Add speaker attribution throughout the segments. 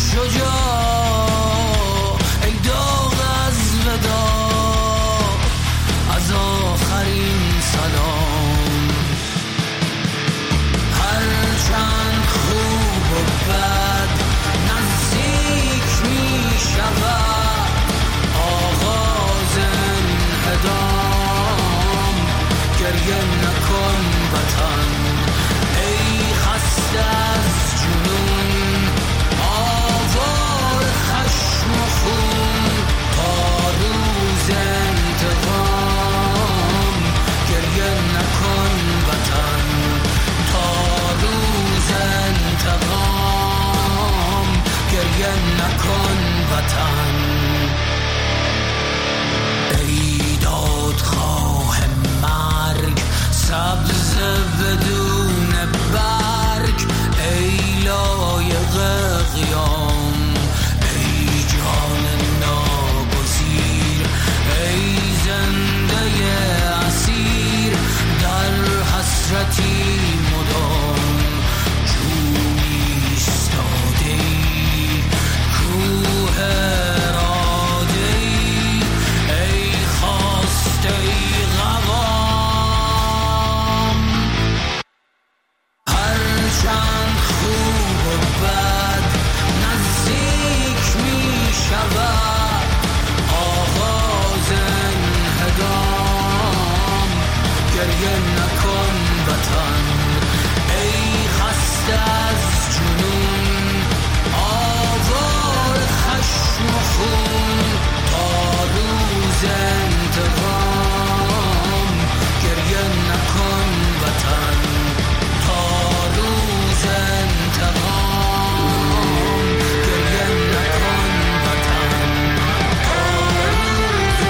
Speaker 1: شجاع ای داغ از ودا از آخرین سلام. هرچند خوب و بد نزدیک می شود آغاز انهدام. گریه نکن وطن ای خسته از جنون آوار خشم و خون تا روز انتقام. گریه نکن وطن تا روز انتقام. گریه نکن وطن. ای دادخواه مرگ سبز بدون برگ ای لایق قیام. ای جان ناگزیر ای زنده اسیر در حسرتی مدام. چون ایستاده ای کوه اراده ای ای خواسته ای قوام. هرچند خوب و بد نزدیک می شود آغاز انهدام. گریه نکن وطن ای خسته از جنون آوار خشم و خون تا روز انتقام. گریه نکن وطن تا روز انتقام. گریه نکن وطن تا روز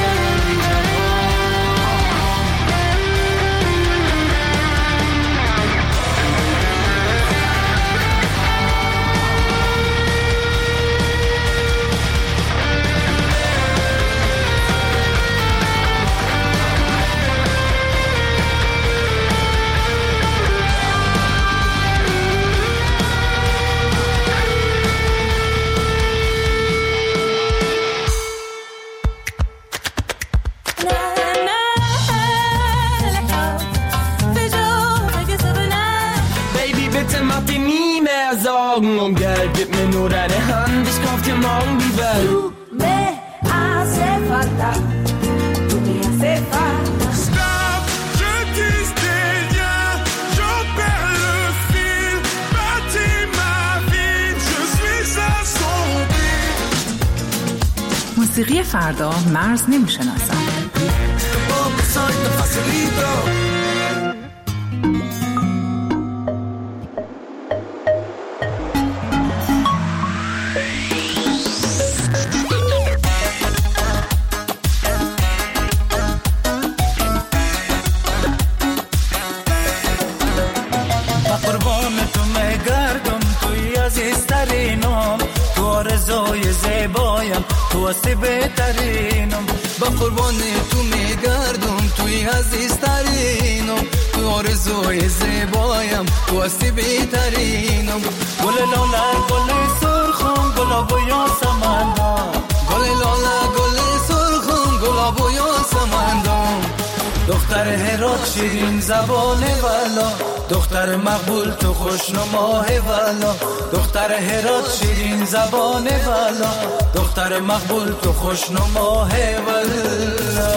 Speaker 2: Baby, bitte mach dir nie mehr Sorgen um Geld. Gib mir nur deine Hand, ich kauf dir morgen die Welt.
Speaker 3: Tu me hace falta, tu me hace falta.
Speaker 4: Stop, je tisse des liens, j'en perds le fil. Bâtis ma vie, je suis assombri.
Speaker 5: موسیقی فردا مرز نمیشناسد.
Speaker 1: قربان تو مگردم توی عزیزترینم تو آرزوی زیبایم تو هستی بهترینم. با قربان تو میگردم توی عزیزترینم تو آرزوی زیبایم تو هستی بهترینم. گل لاله گل سرخم گلاب و یاسمندم. گل لاله گل سرخم گلاب و یاسمندم. دختر هرات شیرین زبان والا دختر مقبول تو خوشنماه والا. دختر هرات شیرین زبان والا دختر مقبول تو خوشنماه والا.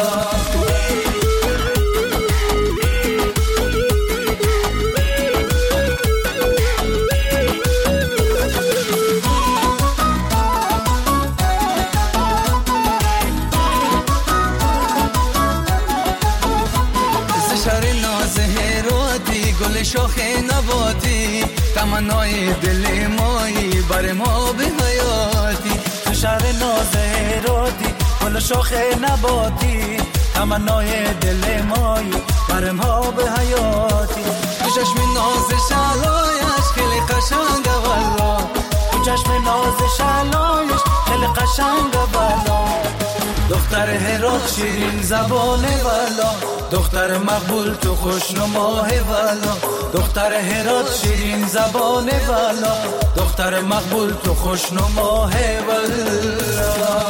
Speaker 1: گل شاخ نباتی تمنای دل مایی بر ما به حیاتی. تو شهر ناز هراتی گل شاخ نباتی تمنای دل مایی بر ما به حیاتی. تو چشم ناز شلایش خیلی قشنگه والا. تو چشم ناز شلایش خیلی قشنگه والا. دختر هرات شیرین زبان والا، دختر مقبول تو خوشنماه والا، دختر هرات شیرین زبان والا، دختر مقبول تو خوشنماه والا.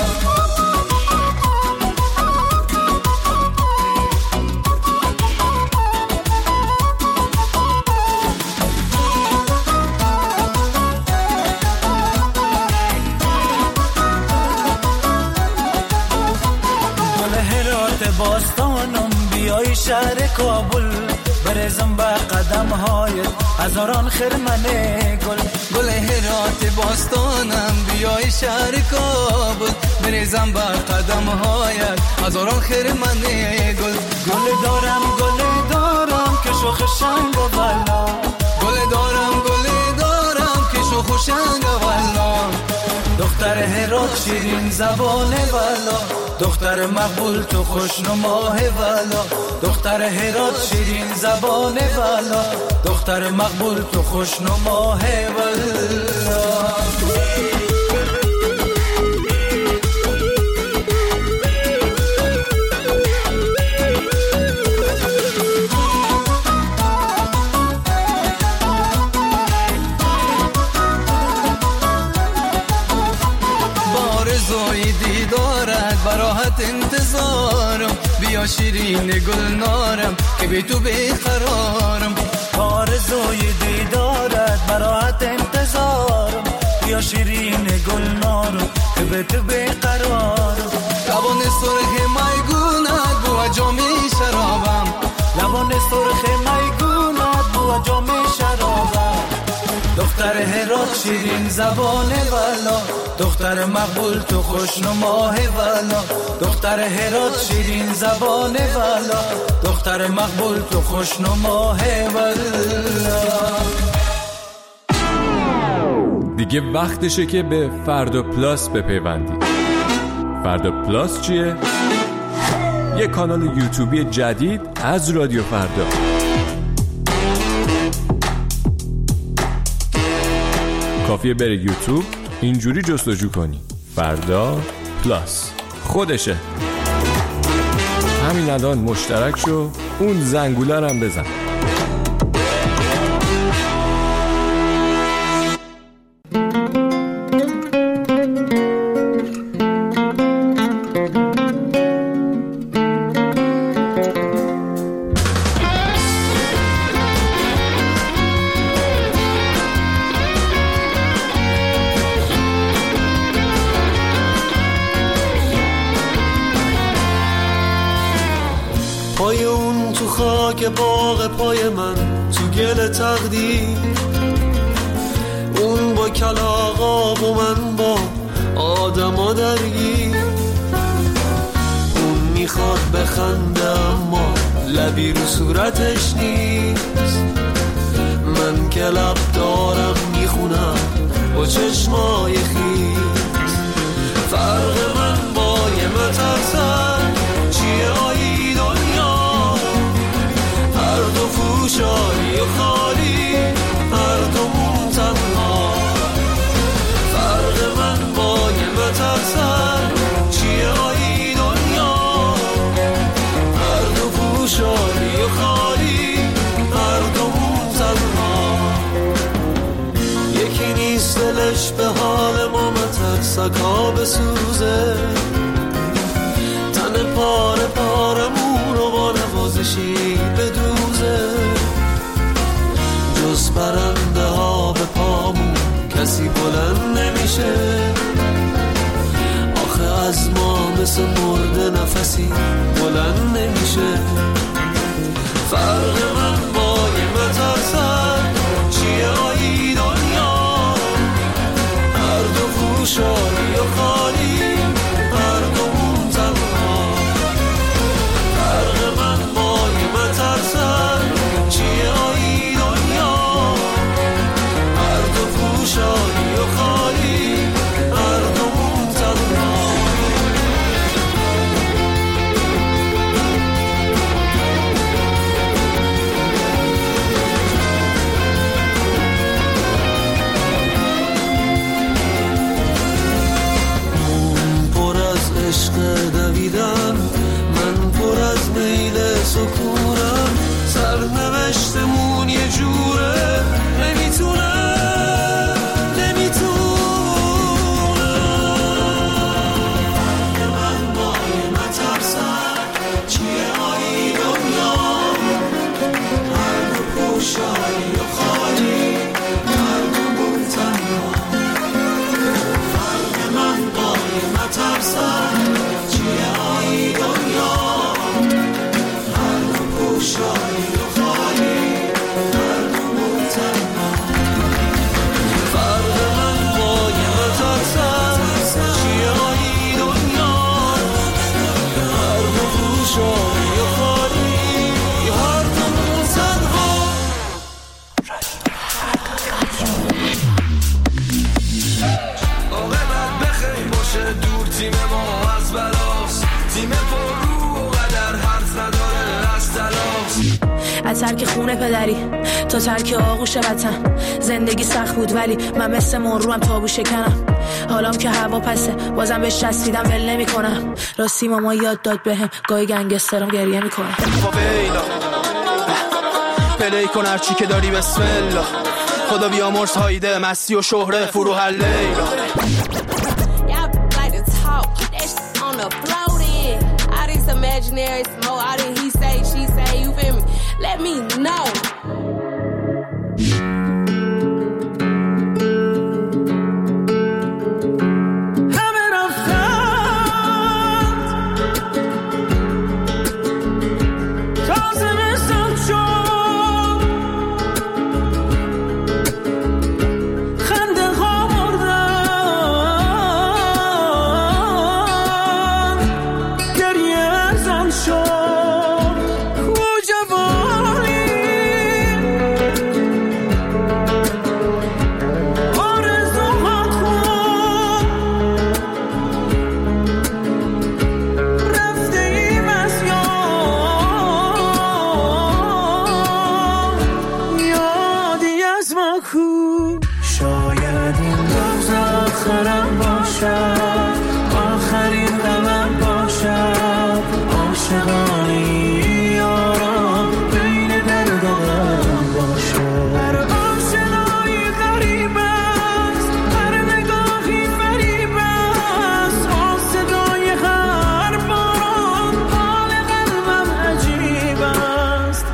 Speaker 1: باستانم بیای شهر کابل، برزم به قدم های هزاران خرمن گل. گل هرات باستانم بیای شهر کابل، برزم به قدم های هزاران خرمن گل. گل دارم که شوخ شنگ و والا، گل دارم که شوخ شنگ و والا. دختر هرات شیرین زبان والا، دختر مقبول تو خوشنماه والا، دختر هرات شیرین زبان والا، دختر مقبول تو خوشنماه والا. براحت انتظارم، بیا شیرین گلنارم که بی تو بیقرارم. آرزوی دیدارت براحت انتظارم، بیا شیرین گلنارم که بی تو بیقرارم. لبان سرخ میگونت بو جام شرابم، لبان سرخ میگونت بو جام شرابم. دختر هرات شیرین زبان والا، دختر مقبول تو خوشنماه والا، دختر هرات شیرین زبان والا، دختر مقبول تو خوشنماه والا.
Speaker 6: دیگه وقتشه که به فردا پلاس بپیوندید. فردا پلاس چیه؟ یه کانال یوتیوبی جدید از رادیو فردا. کافیه بری یوتیوب اینجوری جستجو کنی فردا پلاس، خودشه. همین الان مشترک شو، اون زنگوله رو هم بزن.
Speaker 7: پای اون تو خاک باغ پای من تو گل تقدیر، اون با کلاغا و من با آدما درگیر. اون میخواد بخنده اما لبی رو صورتش نیست، من که لب دارم میخونم با چشمای خیز. فرق من با یه مترسن چیه آیی دنیا، هر دو فوشاری و خالی، هر دومون تنها. فرق من با یه مترسن چیه آیی دنیا، هر دو فوشاری و خالی، هر دومون تنها. یکی نیست دلش به حال ما مترسکا بسوزه، تن پاره پارمون رو با نوازشی بدوزه. جز پرنده ها به پامون کسی بلند نمیشه، آخه از ما مثل مرده نفسی بلند نمیشه. فرق من با یه مترسن چیه آیی دنیا، هر دو فوشاری و خالی، هر دومون تنها. فرق من با یه مترسن چیه آیی دنیا، هر دو فوشاری و خالی، هر دومون تنها. عشق دویدن، من پر از میل سکونم، سرنوشتمون یه جوره نمیتونم من با این مترسم چیه آیی دنیا، هر دو پوشایی و خالی، هر دومون تنها، فرق من با این مترسم چیه آیی دنیا، هر دو پوشایی و خالی، هر دومون تنها، فرق من با این مترسم چیه آیی دنیا، هر دو پوشایی و خالی، هر دومون تنها.
Speaker 1: عاقبت بخیر باشه دور تیم ما از بلاست، تیم پر رو و قدر حرف نداره از تلاست.
Speaker 8: از ترک خونه پدری تا ترک آغوش وطن، زندگی سخت بود ولی من مثل مروم تابو شکنم، حالام که هوا پسه بازم بهش چسبیدم ول نمی کنم، راستی ماما یاد داد بهم گاهی گنگسترم گریه میکنم.
Speaker 9: فاویلا پلی کن هرچی که داری بسم الله، خدا بیامرز هایده مستی و شهره فروح لیلا.
Speaker 10: Imaginary smoke, I didn't he say, she say, you feel me? Let me know.
Speaker 7: شاید این روز آخرم باشد، آخرین غمم باشد، عاشقانه یارم بین درد و غم باشد. هر آشنایی غریب است، هر نگاهی فریب است، با صدای هر باران حال قلبم عجیب است.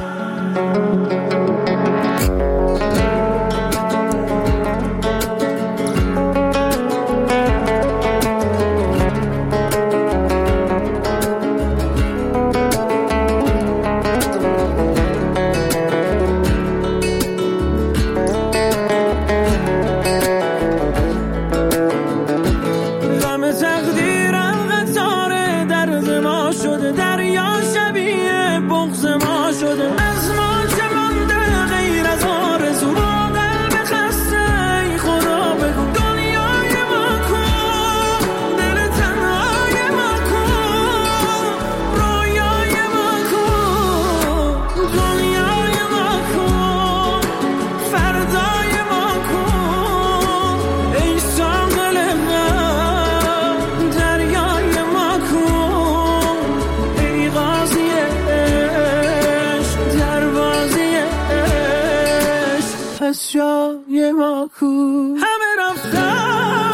Speaker 7: جای ما کو همه رفتن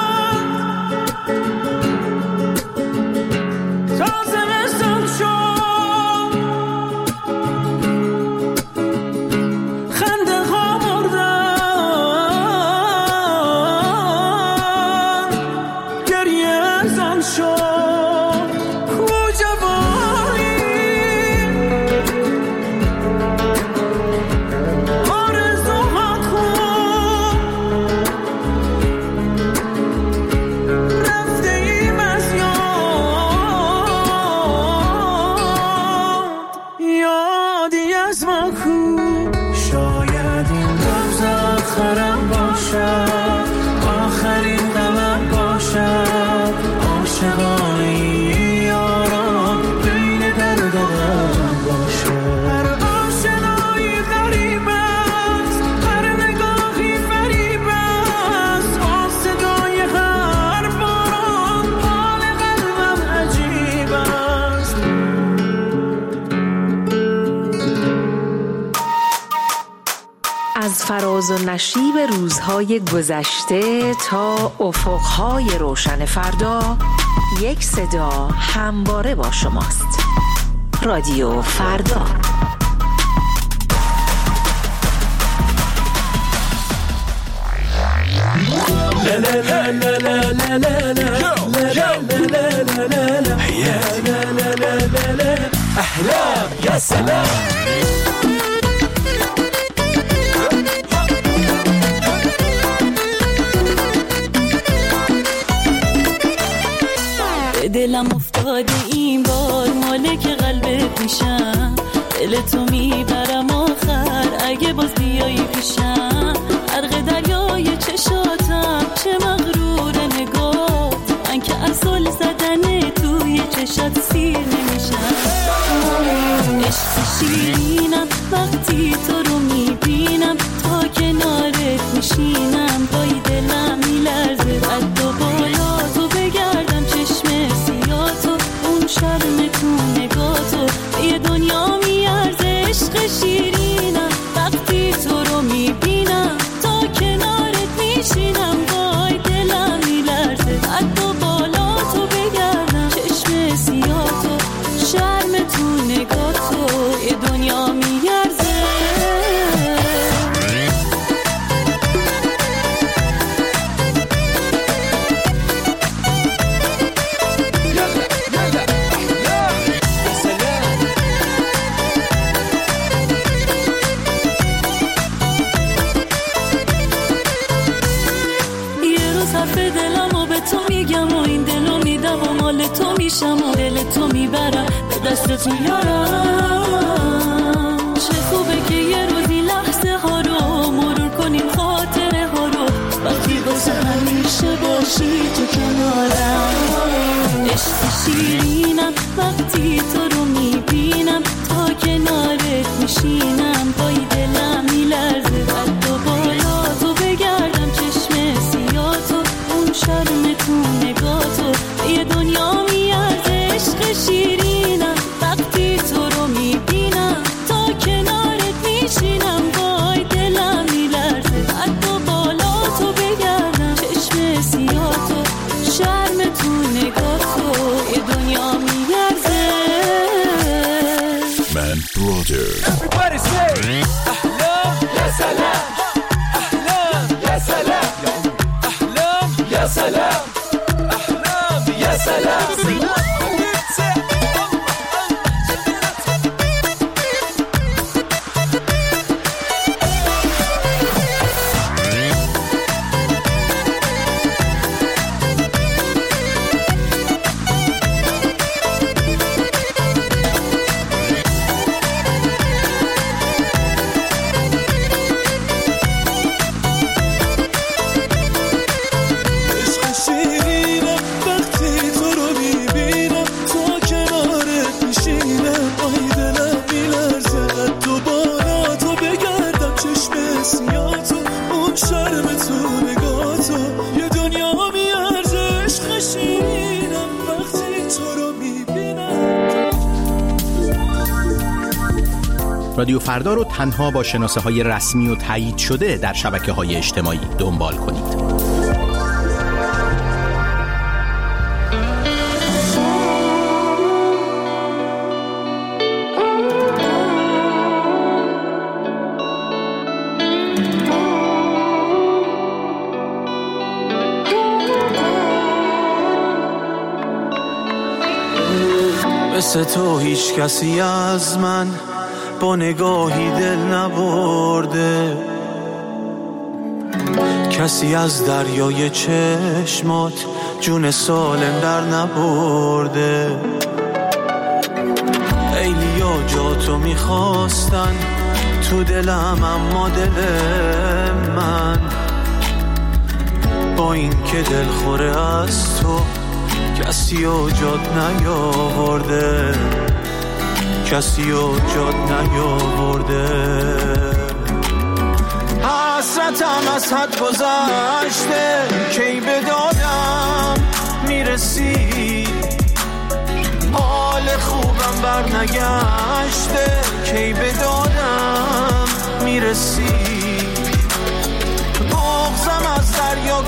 Speaker 7: تا زمستان شد، خنده ها مردن، گریه ازان شد کو جوانی،
Speaker 5: نشیب روزهای گذشته تا افقهای روشن فردا، یک صدا همواره با شماست. رادیو فردا.
Speaker 2: احلام یا سلام.
Speaker 11: دلم افتاده این بار مالک قلبت میشم، دل تو میبرم آخر اگه باز بیایی پیشم. غرق دریای چشاتم چه مغرور نگاه، من که اصل زدن توی چشات سیر نمیشم. عشق شیرینم وقتی تو رو میبینم، تا کنارت میشینم وای دلم میلرزه. قد و بالا تو بگردم چشم سیاتو، اون شرم تو نگاتو یه دنیا میارزه. عشق شیرینم وقتی تو رو میبینم، تا کنارت میشینم وای دلم میلرزه. قد و بالا تو بگردم چشم سیاتو، شرم تو نگاتو یه دنیا میارزه. تو میشم و دل تو میبرم به دستت میارم. چه خوبه که یه روزی لحظه ها رو مرور کنیم، خاطره ها رو وقتی واسه همیشه باشی تو کنارم. عشق شیرینم وقتی تو رو میبینم، تا کنارت میشینم وای دلم میلرزه. قد و بالا تو بگردم چشم سیاتو، اون شرم تو نگاتو یه دنیا میارزه. عشق شیرینم وقتی تو رو میبینم، تا کنارت میشینم وای دلم میلرزه. قد و بالا تو بگردم چشم سیاتو، شرم تو نگاتو یه دنیا میارزه.
Speaker 12: من برادر.
Speaker 2: Everybody say احلام یا سلام، احلام یا سلام، احلام یا سلام، احلام یا سلام.
Speaker 13: رادیو فردا رو تنها با شناسه‌های رسمی و تایید شده در شبکه‌های اجتماعی دنبال کنید.
Speaker 7: مثل تو هیچ کسی از من با نگاهی دل نبرده، کسی از دریای چشمات جون سالم در نبرده. خیلیا جا تو میخواستن تو دلم، اما دل من با این که دل خوره از تو کسی و جات نیاورده، کسی و جات نیاورده. حسرتم از حد گذشته، کی به دادم میرسی، حال خوبم بر نگشته، کی به دادم میرسی.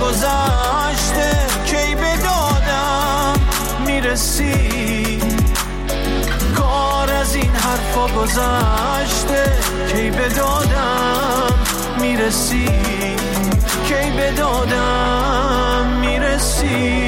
Speaker 7: گذشته کی به دادم میرسی کار از این حرفا گذشته کی به دادم میرسی کی به دادم میرسی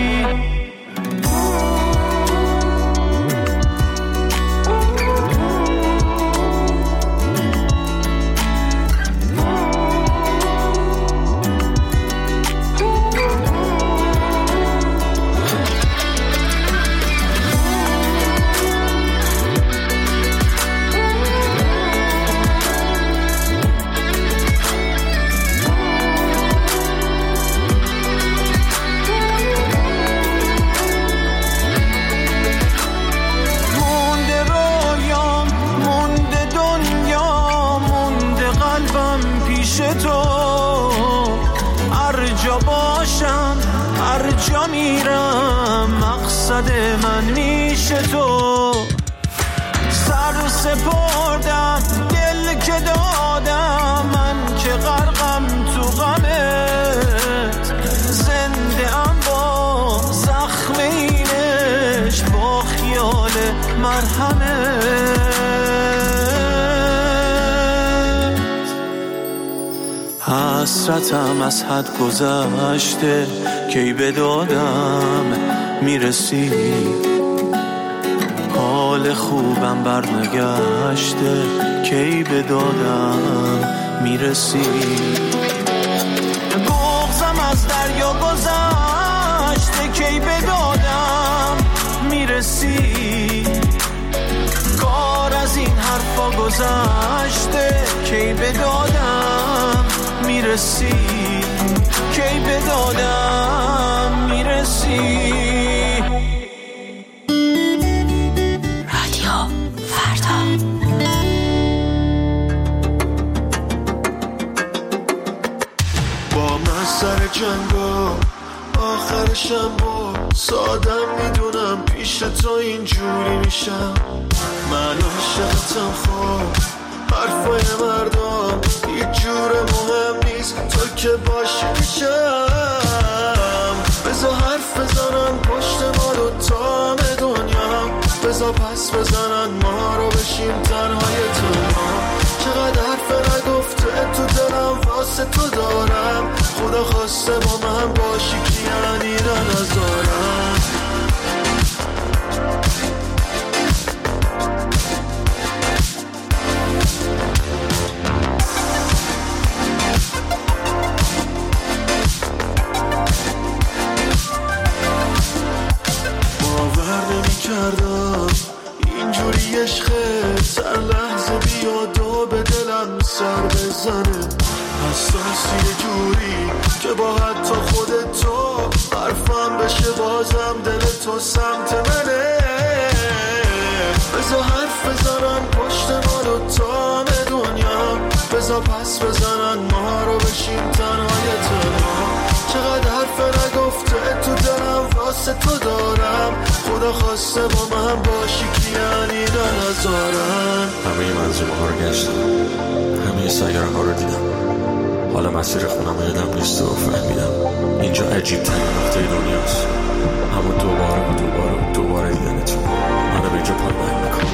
Speaker 7: جا میرم مقصد من میشه تو سر سپردم دل که دادم من که غرقم تو غمت زنده ام با زخم اینش با خیال مرهمت حسرتم از حد گذشته کی به دادم میرسی حال خوبم برنگشته کی به دادم میرسی بغضم از دریا گذشته کی به دادم میرسی کار از این حرفا گذشته کی به دادم میرسی کی به دادم میرسی
Speaker 5: رادیو فردا
Speaker 12: با من سر جنگا آخرشم با سادم میدونم پیش تو اینجوری میشم من عاشقتم خوب حرفای مردم هیچ جور مهم نیست تو که باشی میشم بذار حرف بزنن پشت ما رو تام دنیا بذار پس بزنن ما رو بشیم تنهای تنها چقدر حرف نگفته تو دلم واسه تو دارم خدا خواسته با من باشی که یعنی نذارم اینجوری عشقه سر لحظه بیاد و به دلم سر بزنه حساسی جوری که با حتی خودتو حرفم بشه بازم دل تو سمت منه بذار حرف بزنن پشت ما رو تام دنیا بذار پس بزنن ما رو بشیم تنهای تنها چقدر حرف نگفته تو دلم واسه تو دارم خدا خواسته با من باشی که یعنی نذارم
Speaker 14: همه منظومه ها رو گشتم همه سیاره ها رو دیدم حالا مسیر خونم یادم نیست و فهمیدم اینجا عجیب ترین نقطه دنیاست اما دوباره دیدنتون منو به اینجا پایمایی میکنم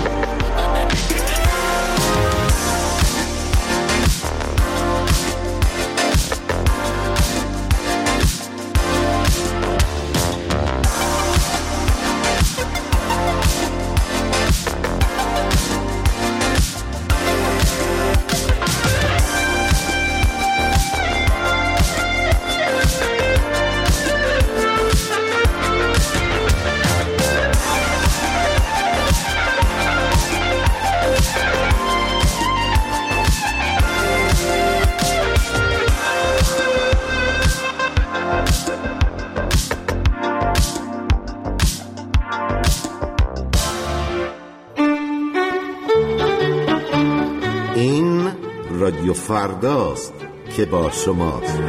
Speaker 15: رادیو فرداست که با شماست.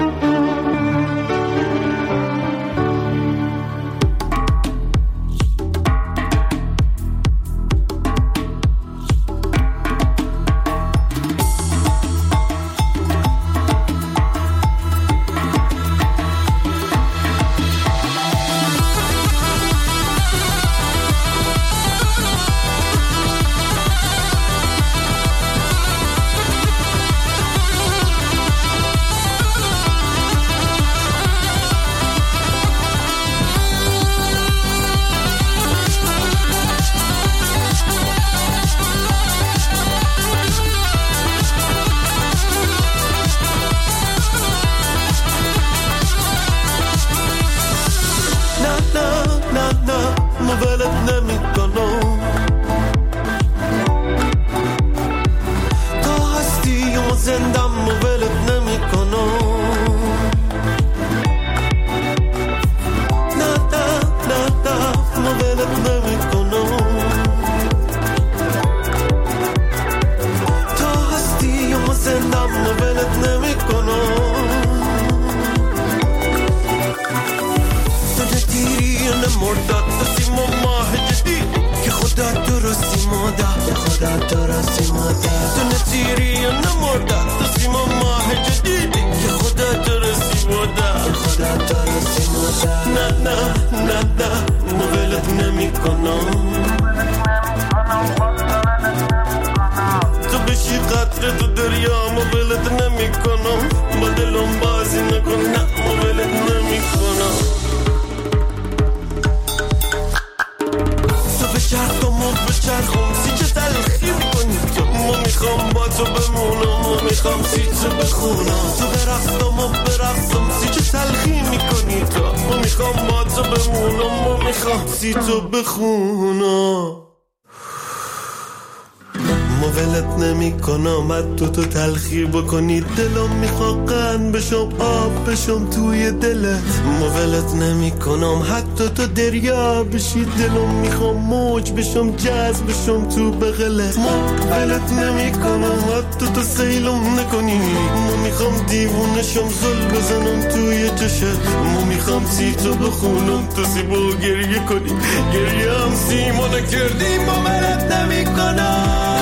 Speaker 12: مرداد دستیم و ماه جدید که خدا درستی مادر تو نتیری یا نمرداد دستیم و ماه جدید که خدا درستی مادر نه مولت نمی کنم تو بشی قطره تو دریا مولت نمی کنم با دلم بازی نکن نه مولت نمی کنم تو بچرخ تو ما بچرخم سی چه تلخی میکنی تو ما میخوام با تو بمونم ما میخوام سی تو بخونم تو برقصم و برقصم سی چه تلخی میکنی تو ما میخوام با تو بمونم ما میخوام سی تو بخونم ولت نمی کنم حتی تو تلخی بکنی دلم میخواد قند بشم آب بشم توی دلت ولت نمی کنم حتی تو دریا بشی دلم میخوام موج بشم جذب بشم تو بغلت ولت نمی کنم حتی تو سیلم نکنی میخوام دیوونشم زل بزنم توی چشت میخوام سی تو بخونم تو سی با گریه کنی گریه هم سیما نکردی ولت نمی کنم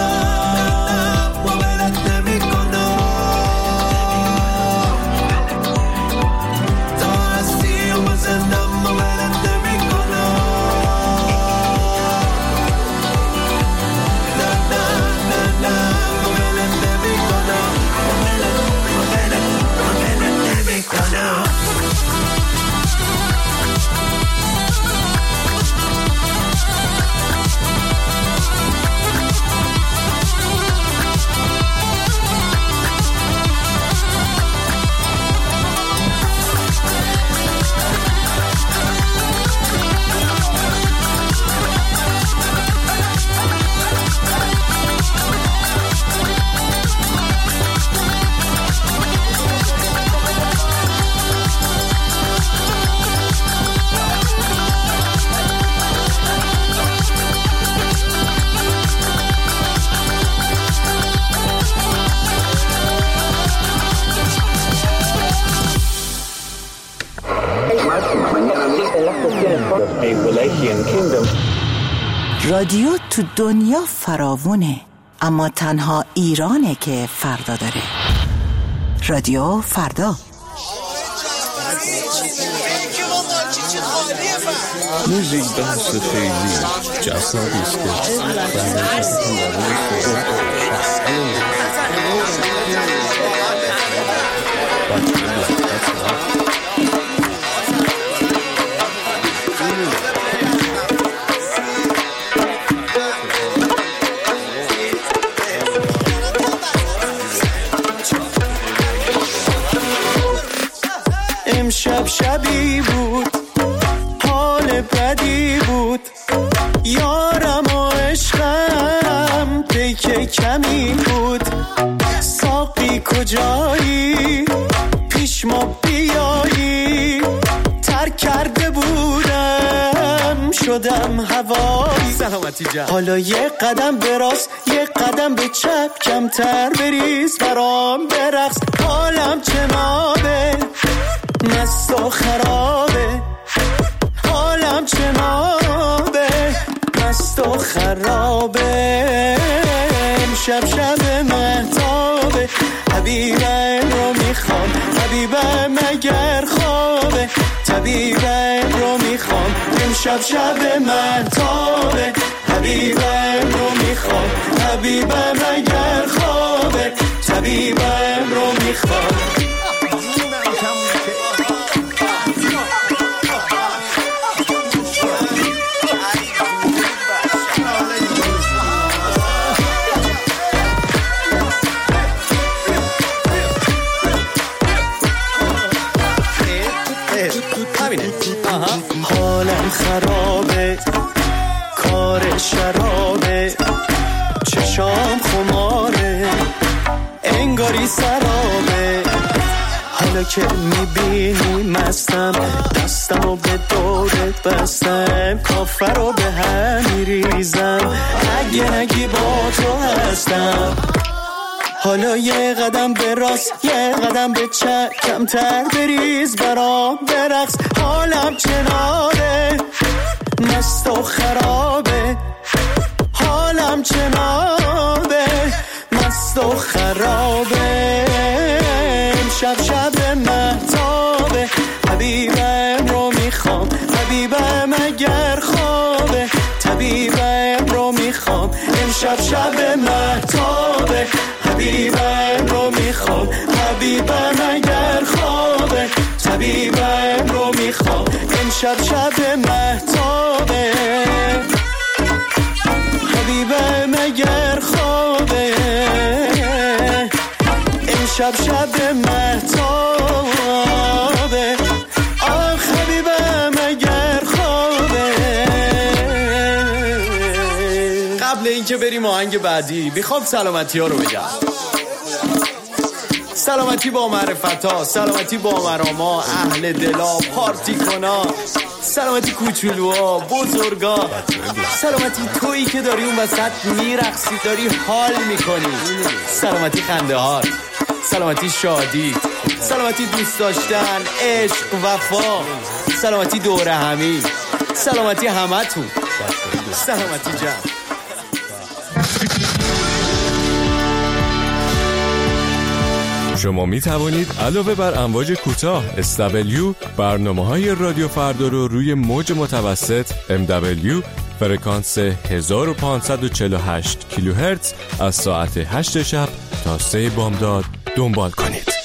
Speaker 16: رادیو تو دنیا فراوونه اما تنها ایرانه که فردا داره. رادیو فردا.
Speaker 17: موزیک بحث خیلی جسادی است
Speaker 7: امشب شبی بود حال بدی بود یارم و عشقم پیک کمی بود ساقی کجایی پیش ما بیایی ترک کرده بودم شدم هوایی سلامتی جان حالا یه قدم به راست یه قدم به چپ کمتر بریز برام برقص حالم چنابه مست و خرابه حالم چنابه مست و خرابه امشب شب مهتابه حبیبم رو میخوام حبیبم اگر خوابه طبیبم رو میخوام امشب شب مهتابه حبیبم رو میخوام حبیبم اگر خوابه طبیبم رو میخوام حالم خرابه کار شرابه چشام خماره انگاری سرابه حالا که میبینی مستم دستمو به دورت بستم کافر رو به هم میریزم اگه نگی با تو هستم حالا یه قدم به راست یه قدم به چپ کمتر بریز برام برقص حالم چناره
Speaker 18: و خرابه، حالم چنابه، مست و خرابه. امشب شب مهتابه، حبیبم رو میخوام، حبیبم اگر خوابه، طبیبم رو میخوام. امشب شب مهتابه، حبیبم رو میخوام، حبیبم اگر خوابه، طبیبم رو میخوام. امشب شب مهتابه، حبیبم اگر خوابه، امشب شب مهتابه، آخ حبیبم اگر خوابه.
Speaker 19: قبل اینکه بریم آهنگ بعدی میخوام سلامتی ها رو بگم. سلامتی با معرفت ها، سلامتی با مراما، اهل دلا، پارتی کنا، سلامتی کوچولوها، بزرگا، سلامتی تویی که داری اون وسط میرقصی، داری حال میکنی، سلامتی خنده ها، سلامتی شادی، سلامتی دوست داشتن، عشق، وفا، سلامتی دوره همی، سلامتی همتون، سلامتی جمع.
Speaker 6: شما می توانید علاوه بر امواج کوتاه SW برنامه‌های رادیو فردا رو روی موج متوسط MW فرکانس 1548 کیلوهرتز از ساعت 8 شب تا 3 بامداد دنبال کنید.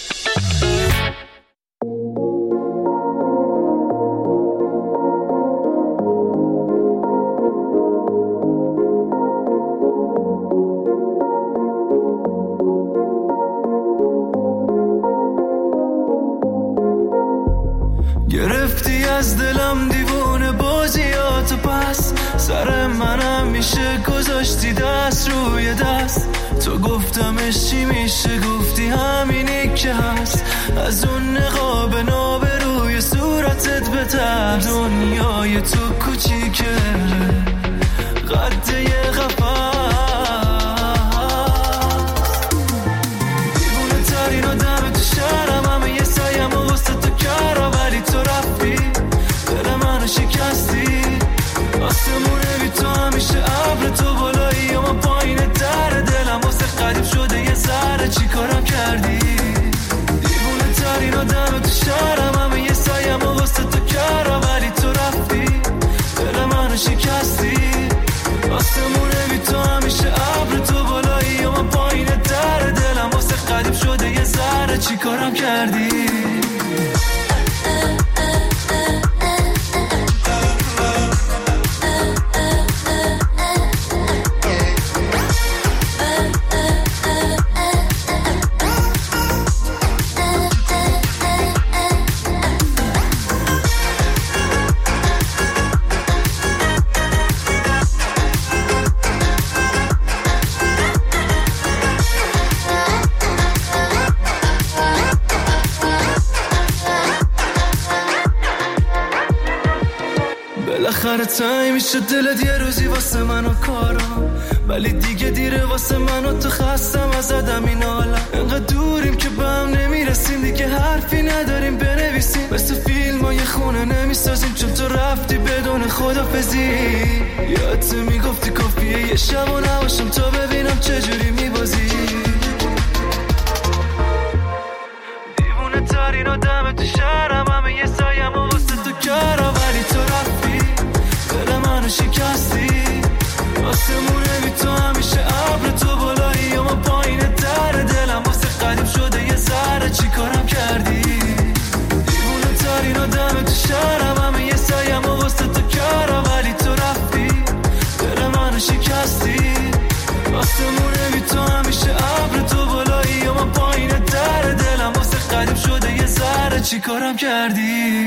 Speaker 7: گرفتی از دلم دیوونه بازیاتو، پس سر منم میشه گذاشتی دست روی دست. تو گفتمش چی میشه، گفتی همینی که هست. از اون نقاب ناب روی صورتت بترس، دنیای تو کوچیکه قد یه قفص. دیوونه ترین آدم تو شهرم، همه یه سایم و واسه تو کرم، ولی تو رفتی دل منو شکستی. آسمونه بی تو همیشه ابر، تو بالایی و من پایین در دلم واسه قدیم شده یه ذره. چی کارم کردی؟ دیوونه ترین آدم تو شهرم، همه یه سایم و واسه تو کرم، ولی تو رفتی دل منو شکستی. آسمونه بی تو همیشه ابر، تو بالایی و من پایین در دلم واسه قدیم شده یه ذره. چی کارم کردی؟ بالاخره تایی میشه دلت یه روزی واسه منو کارم، ولی دیگه دیره واسه منو، تو خستم از آدم این عالم. انقدر دوریم که به هم نمیرسیم، دیگه حرفی نداریم بنویسیم، مثل فیلم ها یه خونه نمیسازیم، چون تو رفتی بدون خدافزی. یادت میگفتی کافیه یه شب و نباشم تا ببینم چجوری میبازی. دیوونه ترین آدم تو شهرم، همه یه سایم و واسه تو کرم، ولی تو رفتی دل منو شکستی. آسمونه بی تو همیشه ابر، تو بالایی و من پایین در دلم واسه قدیم شده یه ذره. چی کارم کردی؟ دیوونه ترین آدم تو شهرم، همه یه سایم و واسه تو کرم، ولی تو رفتی دل منو شکستی. آسمونه بی تو همیشه ابر، تو بالایی و من پایین در دلم واسه قدیم شده یه ذره. چی کارم کردی؟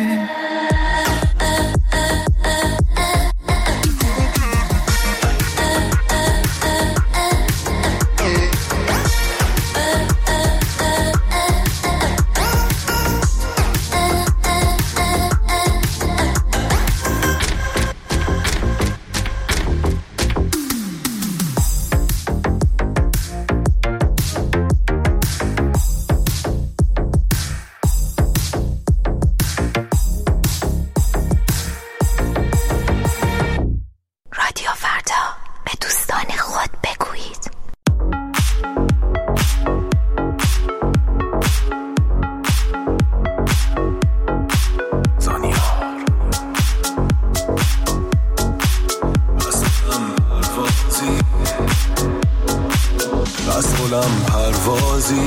Speaker 12: پروازی،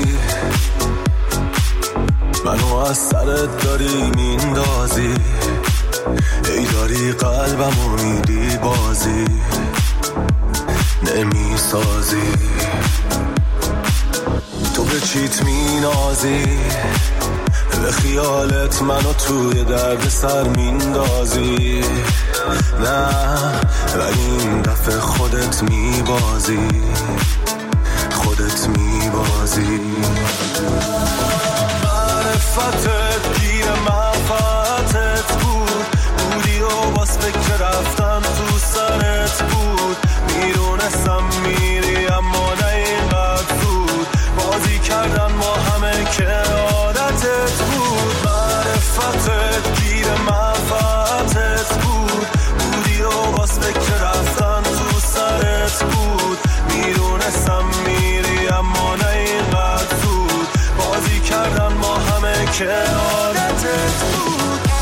Speaker 12: منو از سرت داری میندازی، ای داری قلبمو میدی بازی نمیسازی. تو به چیت مینازی، به خیالت منو توی درد سر میندازی، نه ولی این دفعه خودت میبازی، خودت میبازی. معرفتت گیر منفعتت بود، بودی و باز فکر رفتن تو سرت بود، میدونستم میری اما نه اینقدر زود، بازی کردن ما همه که عادتت بود. معرفتت گیر منفعتت بود، بودی و باز فکر رفتن تو سرت بود، میدونستم میری اما نه اینقدر زود، بازی کردن ما همه که عادتت بود.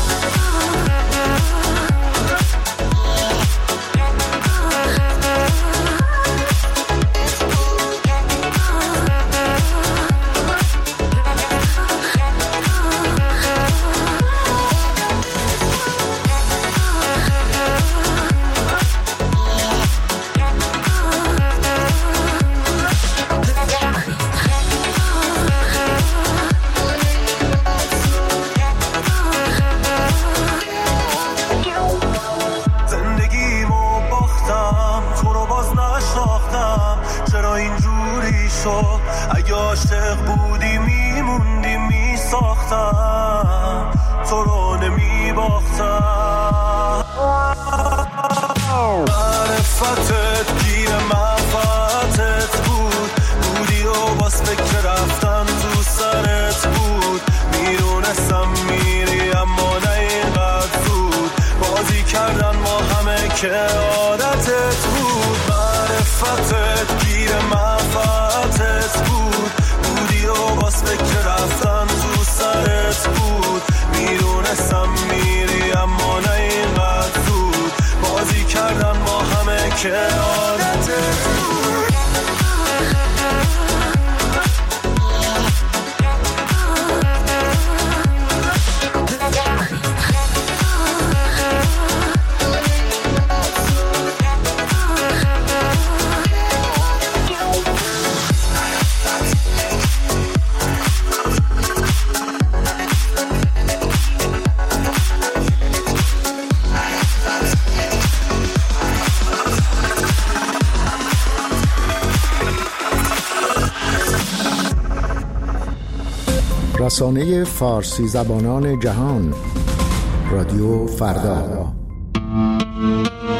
Speaker 12: اگه عاشق بودی میموندی میساختم، تو رو نمیباختم. معرفتت گیر منفعتت بود، بودی و باز فکر رفتن تو سرت بود، میدونستم میری اما نه اینقدر زود، بازی کردن ما همه که عادتت بود. معرفتت گیر منفعتت بود، بودی و باز فکر رفتن تو سرت بود، میدونستم میری اما نه اینقدر زود، بازی کردن ما همه که عادتت بود.
Speaker 20: رسانه فارسی زبانان جهان، رادیو فردا.